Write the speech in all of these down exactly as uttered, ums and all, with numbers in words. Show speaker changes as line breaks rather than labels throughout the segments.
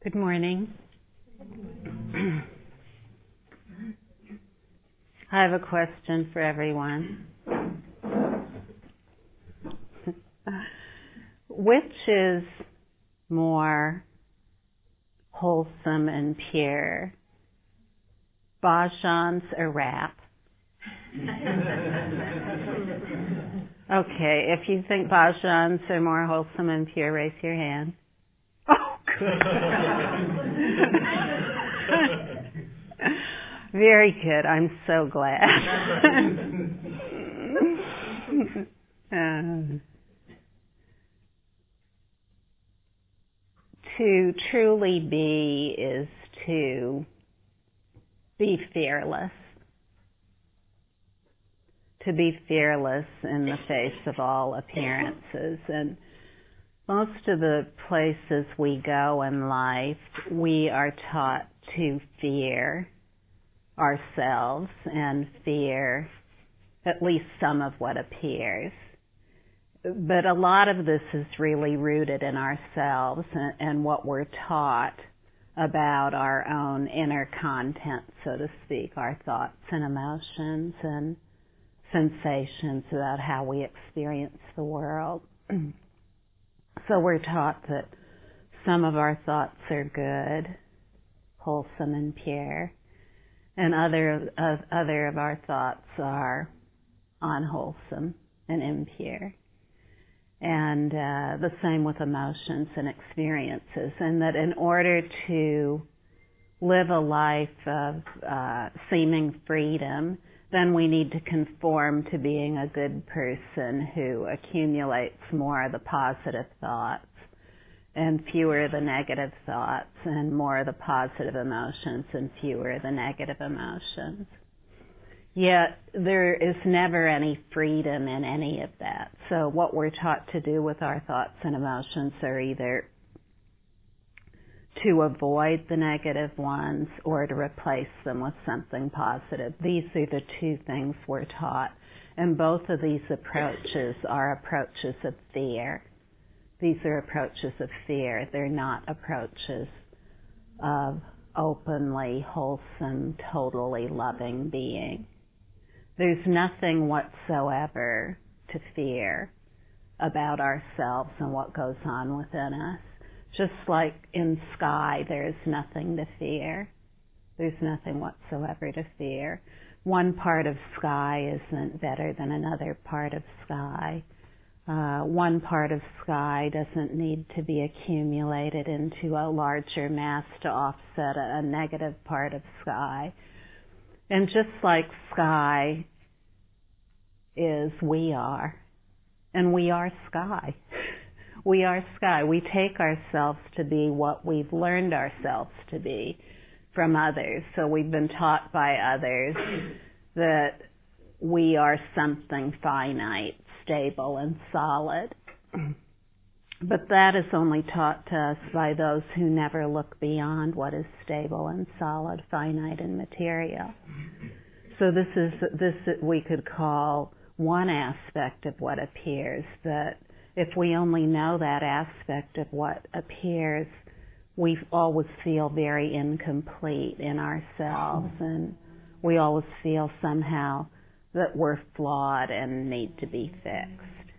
Good morning. I have a question for everyone. Which is more wholesome and pure, bhajans or rap? Okay, if you think bhajans are more wholesome and pure, raise your hand. Oh, good. Very good. I'm so glad. uh, to truly be is to be fearless. To be fearless in the face of all appearances. And most of the places we go in life, we are taught to fear ourselves and fear at least some of what appears. But a lot of this is really rooted in ourselves and, and what we're taught about our own inner content, so to speak, our thoughts and emotions and sensations about how we experience the world. So we're taught that some of our thoughts are good, wholesome and pure, and other of, other of our thoughts are unwholesome and impure. And uh, the same with emotions and experiences, and that in order to live a life of uh, seeming freedom, then we need to conform to being a good person who accumulates more of the positive thoughts and fewer the negative thoughts, and more of the positive emotions and fewer the negative emotions. Yet there is never any freedom in any of that. So what we're taught to do with our thoughts and emotions are either to avoid the negative ones or to replace them with something positive. These are the two things we're taught. And both of these approaches are approaches of fear. These are approaches of fear. They're not approaches of openly wholesome, totally loving being. There's nothing whatsoever to fear about ourselves and what goes on within us. Just like in sky, there is nothing to fear. There's nothing whatsoever to fear. One part of sky isn't better than another part of sky. Uh, one part of sky doesn't need to be accumulated into a larger mass to offset a, a negative part of sky. And just like sky is, we are. And we are sky. We are sky. We take ourselves to be what we've learned ourselves to be from others. So we've been taught by others that we are something finite, stable, and solid. But that is only taught to us by those who never look beyond what is stable and solid, finite, and material. So this is this we could call one aspect of what appears, that if we only know that aspect of what appears, we always feel very incomplete in ourselves, and we always feel somehow that we're flawed and need to be fixed.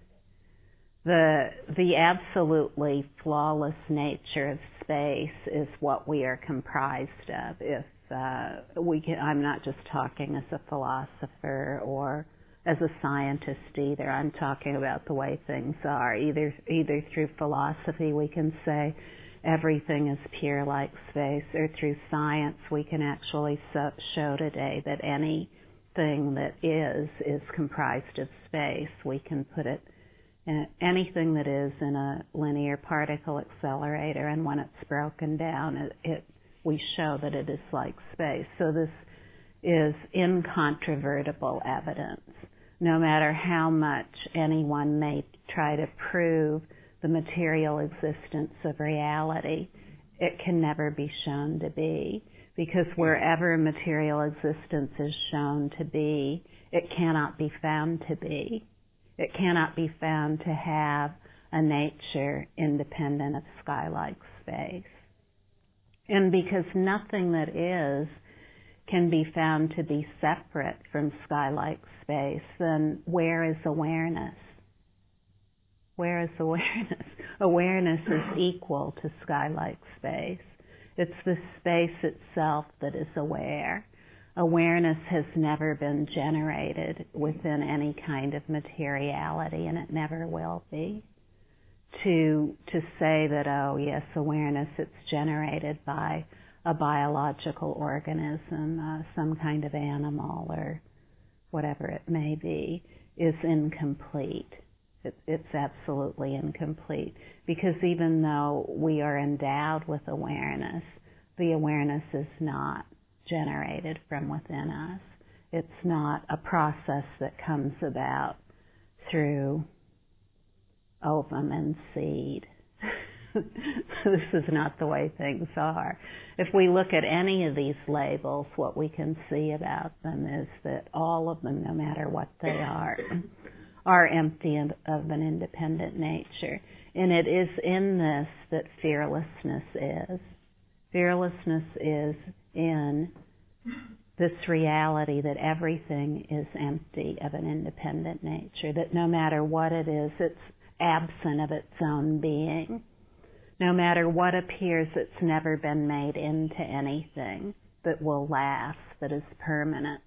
The the absolutely flawless nature of space is what we are comprised of. If uh, we can, I'm not just talking as a philosopher or as a scientist either. I'm talking about the way things are. Either either through philosophy we can say everything is pure like space, or through science we can actually so, show today that anything that is is comprised of space. We can put it in anything that is in a linear particle accelerator, and when it's broken down, it, it we show that it is like space. So this is incontrovertible evidence. No matter how much anyone may try to prove the material existence of reality, it can never be shown to be. Because wherever material existence is shown to be, it cannot be found to be. It cannot be found to have a nature independent of sky-like space. And because nothing that is can be found to be separate from sky-like space, then where is awareness? Where is awareness? Awareness is equal to sky-like space. It's the space itself that is aware. Awareness has never been generated within any kind of materiality, and it never will be. To, to say that, oh yes, awareness, it's generated by a biological organism, uh, some kind of animal or whatever it may be, is incomplete. It, it's absolutely incomplete. Because even though we are endowed with awareness, the awareness is not generated from within us. It's not a process that comes about through ovum and seed. This is not the way things are. If we look at any of these labels, what we can see about them is that all of them, no matter what they are, are empty of, of an independent nature. And it is in this that fearlessness is. Fearlessness is in this reality that everything is empty of an independent nature, that no matter what it is, it's absent of its own being. No matter what appears, it's never been made into anything that will last, that is permanent.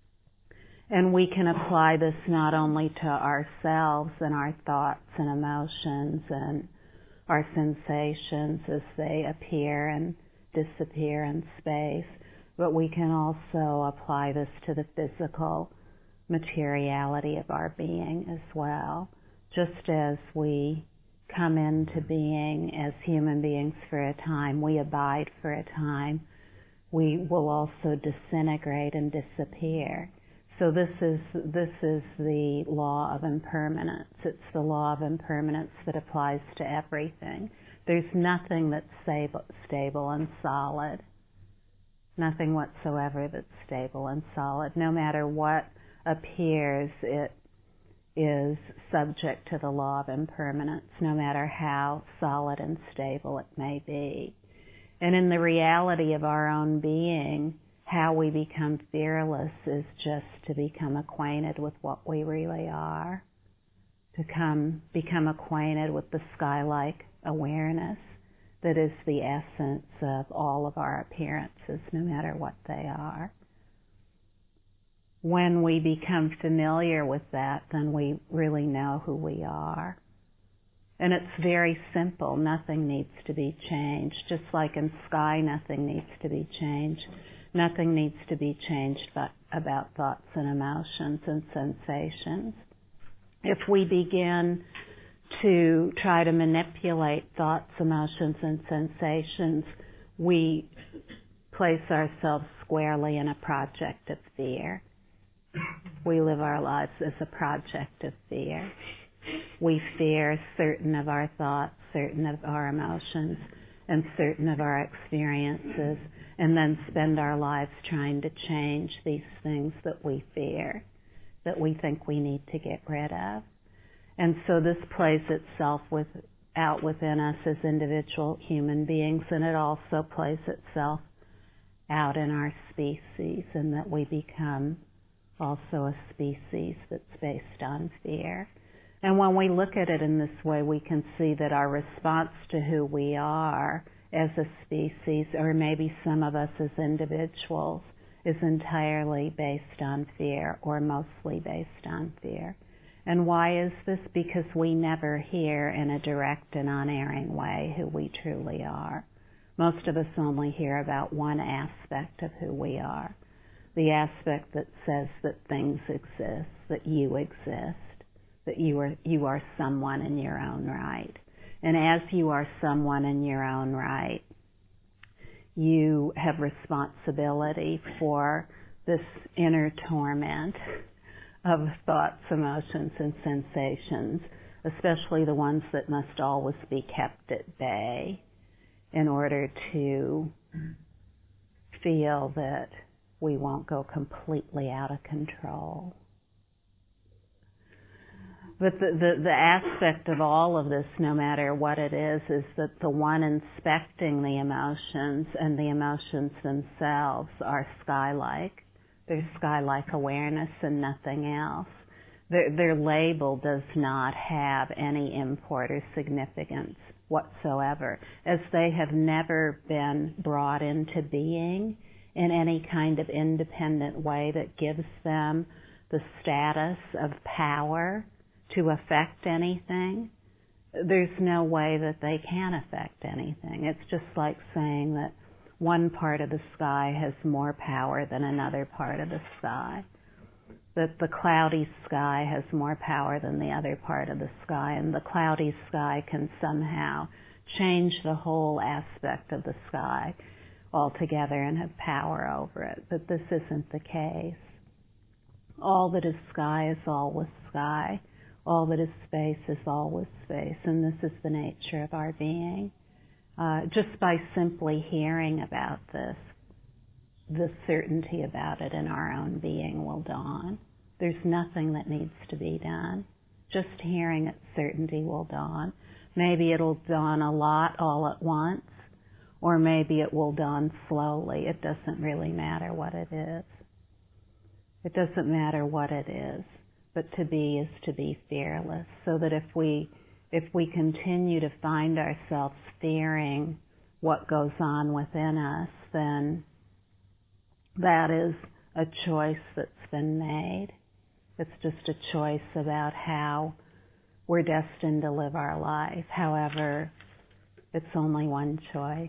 And we can apply this not only to ourselves and our thoughts and emotions and our sensations as they appear and disappear in space, but we can also apply this to the physical materiality of our being as well. Just as we come into being as human beings for a time, we abide for a time, we will also disintegrate and disappear. So this is this is the law of impermanence. It's the law of impermanence that applies to everything. There's nothing that's stable, stable and solid. Nothing whatsoever that's stable and solid. No matter what appears, it is subject to the law of impermanence, no matter how solid and stable it may be. And in the reality of our own being, how we become fearless is just to become acquainted with what we really are, to come, become acquainted with the sky-like awareness that is the essence of all of our appearances, no matter what they are. When we become familiar with that, then we really know who we are. And it's very simple. Nothing needs to be changed. Just like in sky, nothing needs to be changed. Nothing needs to be changed but about thoughts and emotions and sensations. If we begin to try to manipulate thoughts, emotions, and sensations, we place ourselves squarely in a project of fear. We live our lives as a project of fear. We fear certain of our thoughts, certain of our emotions, and certain of our experiences, and then spend our lives trying to change these things that we fear, that we think we need to get rid of. And so this plays itself with, out within us as individual human beings, and it also plays itself out in our species, and that we become also a species that's based on fear. And when we look at it in this way, we can see that our response to who we are as a species, or maybe some of us as individuals, is entirely based on fear, or mostly based on fear. And why is this? Because we never hear in a direct and unerring way who we truly are. Most of us only hear about one aspect of who we are. The aspect that says that things exist, that you exist, that you are you are someone in your own right. And as you are someone in your own right, you have responsibility for this inner torment of thoughts, emotions, and sensations, especially the ones that must always be kept at bay in order to feel that we won't go completely out of control. But the, the, the aspect of all of this, no matter what it is, is that the one inspecting the emotions and the emotions themselves are sky-like. They're sky-like awareness and nothing else. Their, their label does not have any import or significance whatsoever, as they have never been brought into being in any kind of independent way that gives them the status of power to affect anything. There's no way that they can affect anything. It's just like saying that one part of the sky has more power than another part of the sky. That the cloudy sky has more power than the other part of the sky, and the cloudy sky can somehow change the whole aspect of the sky altogether and have power over it. But this isn't the case. All that is sky is always sky. All that is space is always space, and this is the nature of our being. Uh, just by simply hearing about this, the certainty about it in our own being will dawn. There's nothing that needs to be done. Just hearing its certainty will dawn. Maybe it'll dawn a lot all at once, or maybe it will dawn slowly. It doesn't really matter what it is. It doesn't matter what it is. But to be is to be fearless, so that if we if we continue to find ourselves fearing what goes on within us, then that is a choice that's been made. It's just a choice about how we're destined to live our life. However, it's only one choice.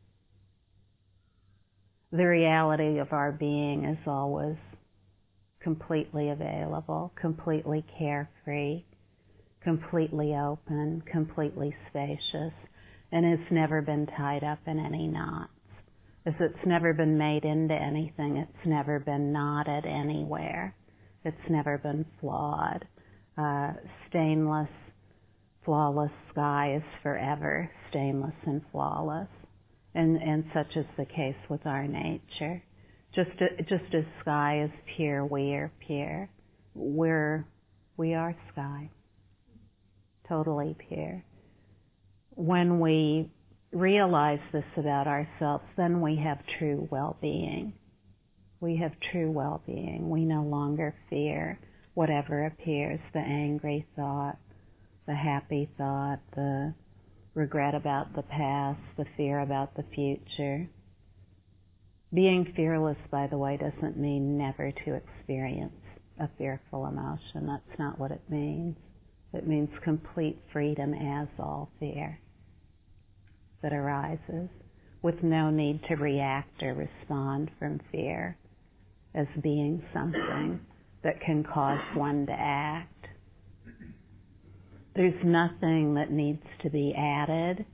The reality of our being is always completely available, completely carefree, completely open, completely spacious, and it's never been tied up in any knots. As it's never been made into anything, it's never been knotted anywhere. It's never been flawed. Uh, stainless, flawless sky is forever stainless and flawless, and, and such is the case with our nature. Just, just as sky is pure, we are pure. We're, we are sky. Totally pure. When we realize this about ourselves, then we have true well-being. We have true well-being. We no longer fear whatever appears, the angry thought, the happy thought, the regret about the past, the fear about the future. Being fearless, by the way, doesn't mean never to experience a fearful emotion. That's not what it means. It means complete freedom as all fear that arises, with no need to react or respond from fear as being something that can cause one to act. There's nothing that needs to be added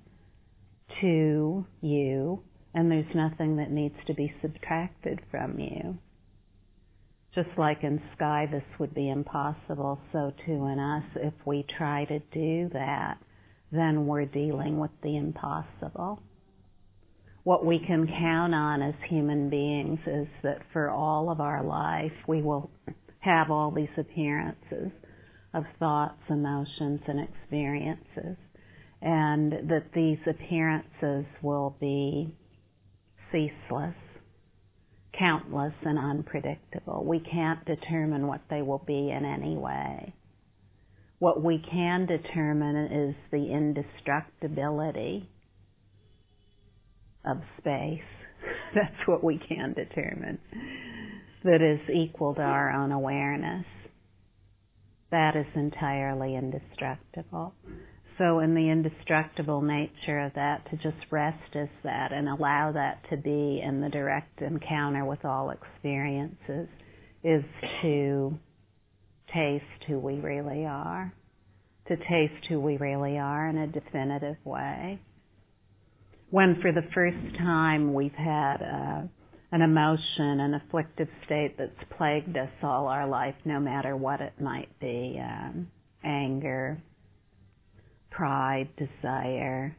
to you, and there's nothing that needs to be subtracted from you. Just like in sky this would be impossible, so too in us. If we try to do that, then we're dealing with the impossible. What we can count on as human beings is that for all of our life we will have all these appearances of thoughts, emotions, and experiences, and that these appearances will be ceaseless, countless, and unpredictable. We can't determine what they will be in any way. What we can determine is the indestructibility of space. That's what we can determine. That is equal to our own awareness. That is entirely indestructible. So in the indestructible nature of that, to just rest as that and allow that to be in the direct encounter with all experiences is to taste who we really are. To taste who we really are in a definitive way. When for the first time we've had a, an emotion, an afflictive state that's plagued us all our life, no matter what it might be, um, anger, pride, desire,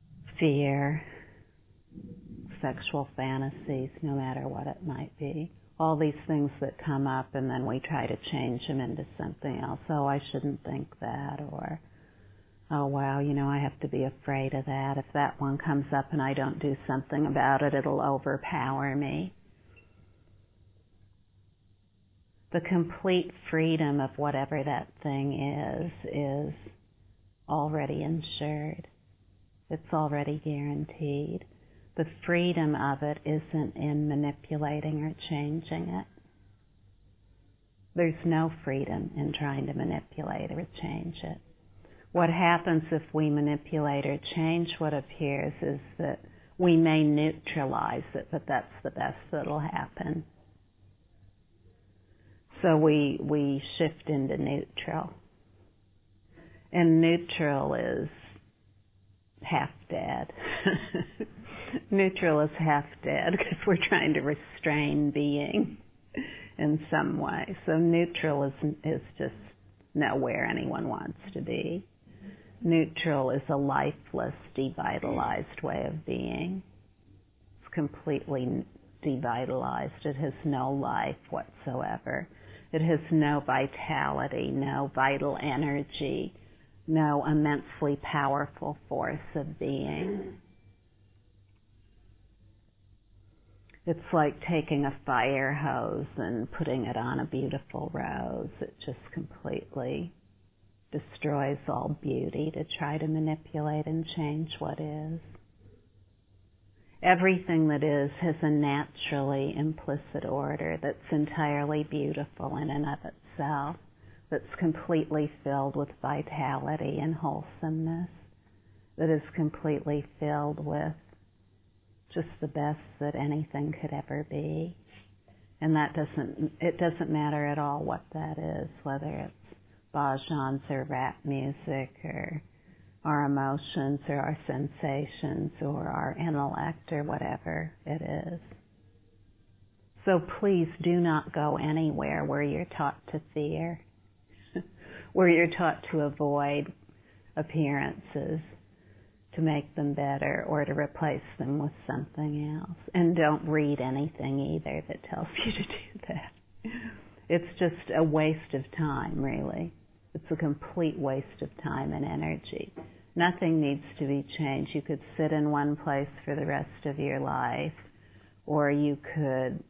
fear, sexual fantasies, no matter what it might be, all these things that come up, and then we try to change them into something else. Oh, I shouldn't think that, or, oh, wow, you know, I have to be afraid of that. If that one comes up and I don't do something about it, it'll overpower me. The complete freedom of whatever that thing is, is already ensured. It's already guaranteed. The freedom of it isn't in manipulating or changing it. There's no freedom in trying to manipulate or change it. What happens if we manipulate or change what appears is that we may neutralize it, but that's the best that'll happen. So we we shift into neutral. And neutral is half dead. Neutral is half dead because we're trying to restrain being in some way. So neutral is is just nowhere anyone wants to be. Neutral is a lifeless, devitalized way of being. It's completely devitalized. It has no life whatsoever. It has no vitality, no vital energy, no immensely powerful force of being. It's like taking a fire hose and putting it on a beautiful rose. It just completely destroys all beauty to try to manipulate and change what is. Everything that is has a naturally implicit order that's entirely beautiful in and of itself, that's completely filled with vitality and wholesomeness, that is completely filled with just the best that anything could ever be. And that doesn't, it doesn't matter at all what that is, whether it's bhajans or rap music or our emotions or our sensations or our intellect or whatever it is. So please do not go anywhere where you're taught to fear, where you're taught to avoid appearances, to make them better or to replace them with something else. And don't read anything either that tells you to do that. It's just a waste of time, really. It's a complete waste of time and energy. Nothing needs to be changed. You could sit in one place for the rest of your life, or you could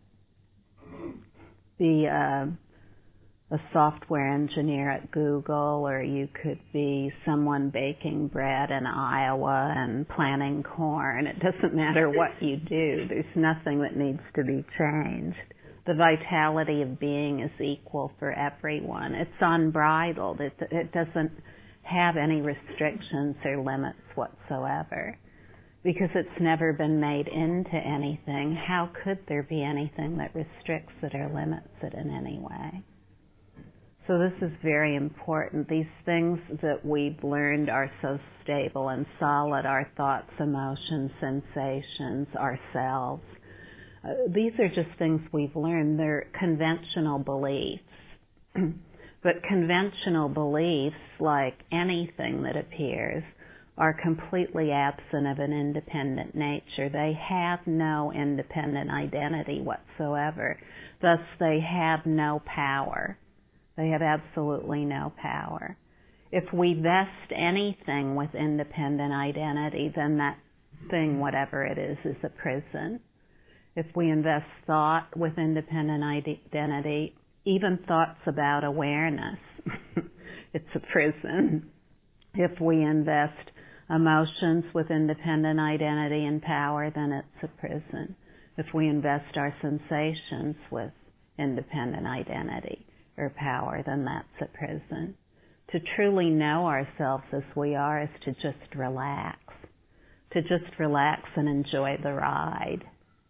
be a, a software engineer at Google, or you could be someone baking bread in Iowa and planting corn. It doesn't matter what you do. There's nothing that needs to be changed. The vitality of being is equal for everyone. It's unbridled. It, it doesn't have any restrictions or limits whatsoever. Because it's never been made into anything, how could there be anything that restricts it or limits it in any way? So this is very important. These things that we've learned are so stable and solid, our thoughts, emotions, sensations, ourselves. Uh, these are just things we've learned. They're conventional beliefs. But conventional beliefs, like anything that appears, are completely absent of an independent nature. They have no independent identity whatsoever. Thus, they have no power. They have absolutely no power. If we vest anything with independent identity, then that thing, whatever it is, is a prison. If we invest thought with independent identity, even thoughts about awareness, it's a prison. If we invest emotions with independent identity and power, then it's a prison. If we invest our sensations with independent identity or power, then that's a prison. To truly know ourselves as we are is to just relax, to just relax and enjoy the ride.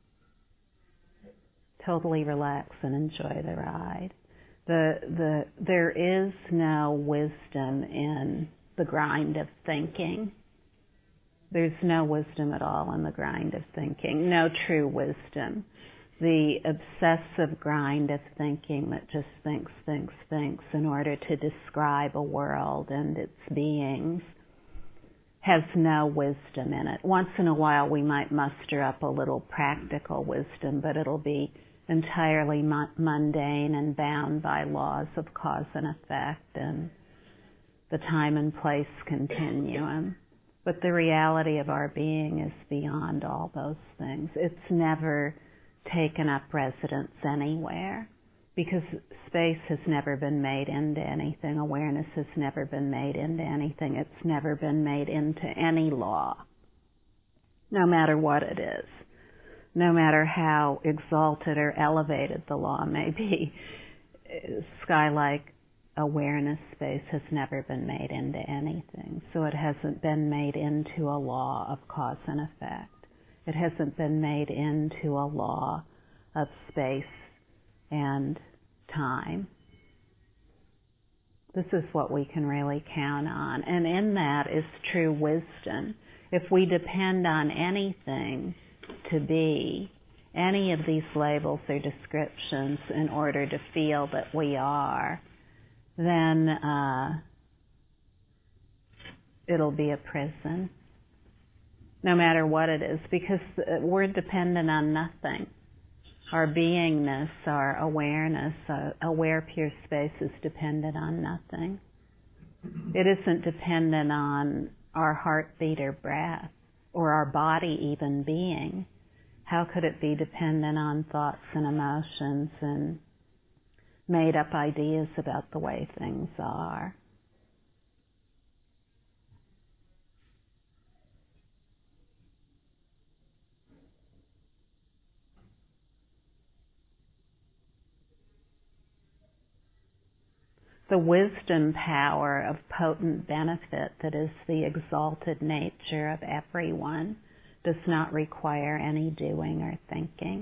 Totally relax and enjoy the ride. The, the, there is no wisdom in the grind of thinking. There's no wisdom at all in the grind of thinking, no true wisdom. The obsessive grind of thinking that just thinks, thinks, thinks in order to describe a world and its beings has no wisdom in it. Once in a while we might muster up a little practical wisdom, but it'll be entirely mu- mundane and bound by laws of cause and effect and the time and place continuum. But the reality of our being is beyond all those things. It's never taken up residence anywhere because space has never been made into anything. Awareness has never been made into anything. It's never been made into any law, no matter what it is, no matter how exalted or elevated the law may be. Sky-like awareness space has never been made into anything. So it hasn't been made into a law of cause and effect. It hasn't been made into a law of space and time. This is what we can really count on. And in that is true wisdom. If we depend on anything to be, any of these labels or descriptions in order to feel that we are, then uh, it'll be a prison, no matter what it is, because we're dependent on nothing. Our beingness, our awareness, uh, aware pure space is dependent on nothing. It isn't dependent on our heartbeat or breath, or our body even being. How could it be dependent on thoughts and emotions and made up ideas about the way things are? The wisdom power of potent benefit that is the exalted nature of everyone does not require any doing or thinking.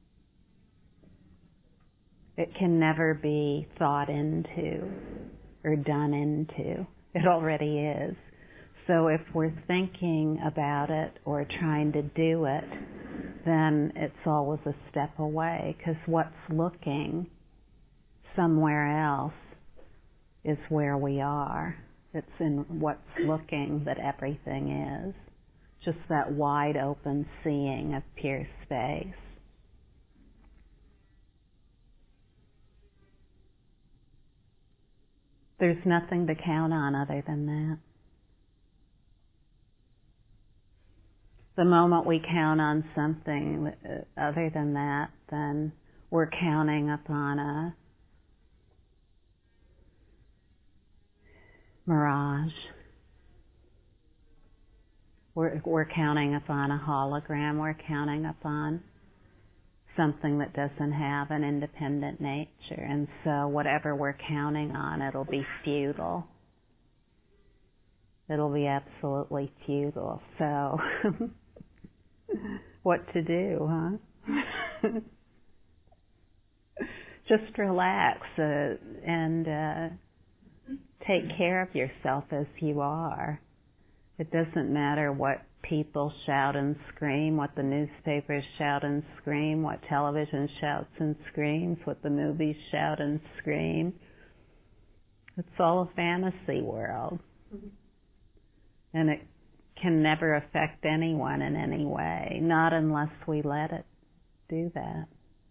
It can never be thought into or done into. It already is. So if we're thinking about it or trying to do it, then it's always a step away, because what's looking somewhere else is where we are. It's in what's looking that everything is. Just that wide open seeing of pure space. There's nothing to count on other than that. The moment we count on something other than that, then we're counting upon a mirage. We're, we're counting upon a hologram. We're counting upon something that doesn't have an independent nature. And so whatever we're counting on, it'll be futile. It'll be absolutely futile. So what to do, huh? Just relax uh, and uh, take care of yourself as you are. It doesn't matter what people shout and scream, what the newspapers shout and scream, what television shouts and screams, what the movies shout and scream. It's all a fantasy world. Mm-hmm. And it can never affect anyone in any way, not unless we let it do that.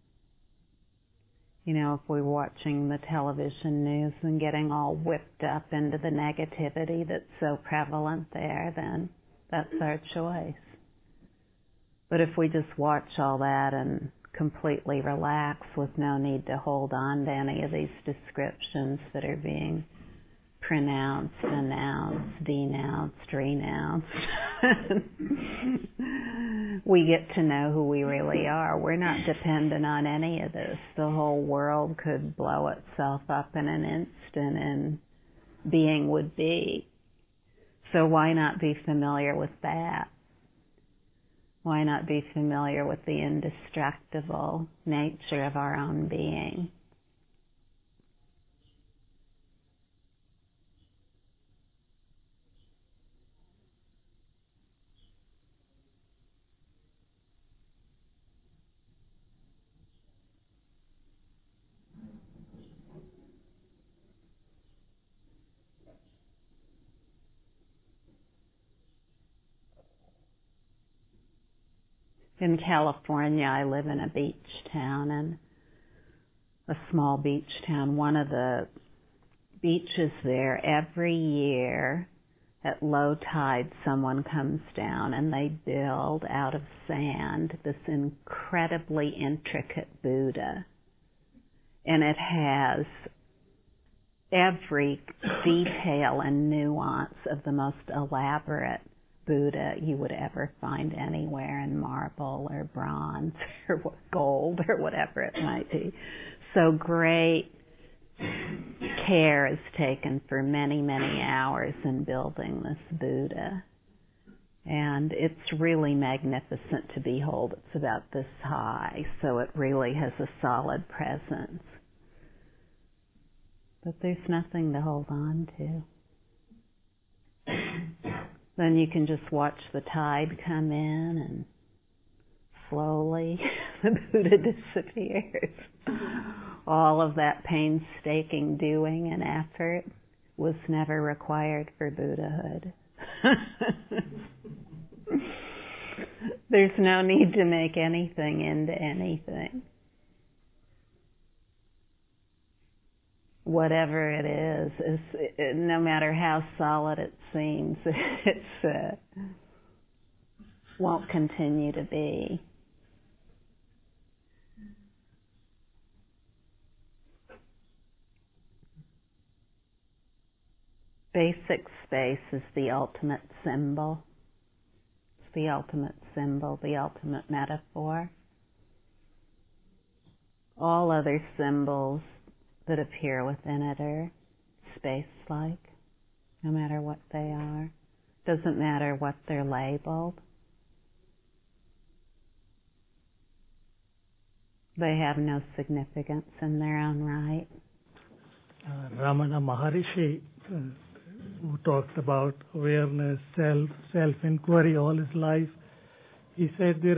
You know, if we're watching the television news and getting all whipped up into the negativity that's so prevalent there, then that's our choice. But if we just watch all that and completely relax with no need to hold on to any of these descriptions that are being pronounced, announced, denounced, renounced, we get to know who we really are. We're not dependent on any of this. The whole world could blow itself up in an instant and being would be. So why not be familiar with that? Why not be familiar with the indestructible nature of our own being? In California, I live in a beach town, and a small beach town. One of the beaches there, every year at low tide, someone comes down and they build out of sand this incredibly intricate Buddha. And it has every detail and nuance of the most elaborate Buddha you would ever find anywhere in marble or bronze or gold or whatever it might be. So great care is taken for many, many hours in building this Buddha. And it's really magnificent to behold. It's about this high, so it really has a solid presence. But there's nothing to hold on to. Then you can just watch the tide come in and slowly the Buddha disappears. All of that painstaking doing and effort was never required for Buddhahood. There's no need to make anything into anything. Whatever it is, is it, no matter how solid it seems, it's uh, won't continue to be. Basic space is the ultimate symbol. It's the ultimate symbol, the ultimate metaphor. All other symbols that appear within it are space-like, no matter what they are. Doesn't matter what they're labeled. They have no significance in their own right.
Uh, Ramana Maharishi, uh, who talked about awareness, self, self-inquiry all his life, he said there